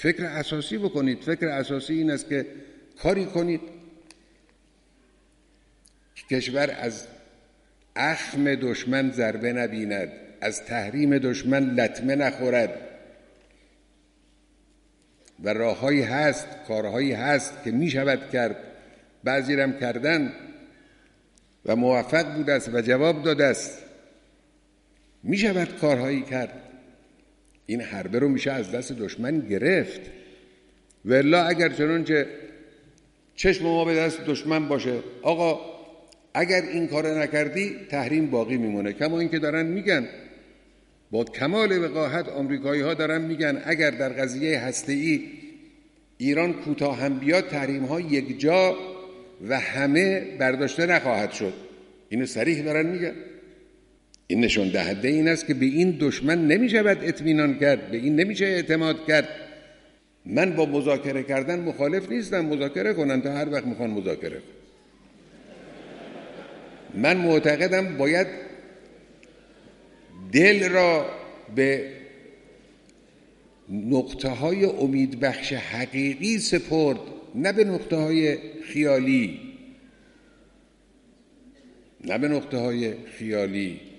فکر اساسی بکنید. فکر اساسی این است که کاری کنید که کشور از اخم دشمن ضربه نبیند، از تحریم دشمن لطمه نخورد. و راههایی هست، کارهایی هست که می شود کرد، بعضی هم کردن و موفق بوده است و جواب داده است. می شود کارهایی کرد. این حربه رو میشه از دست دشمن گرفت. و الا اگر چنانچه چشم ما به دست دشمن باشه، آقا اگر این کار نکردی تحریم باقی میمونه. کما اینکه دارن میگن با کمال وقاحت، آمریکایی ها دارن میگن اگر در قضیه هسته‌ای ایران کوتاه هم بیاد، تحریم ها یک جا و همه برداشته نخواهد شد. اینو صریح دارن میگن. این نشون دهنده این است که به این دشمن نمیشود اطمینان کرد، به این نمیشه اعتماد کرد. من با مذاکره کردن مخالف نیستم، مذاکره کنن تا هر وقت میخوان مذاکره کنن. من معتقدم باید دل را به نقطه های امیدبخش حقیقی سپرد، نه به نقطه های خیالی، نه به نقطه های خیالی.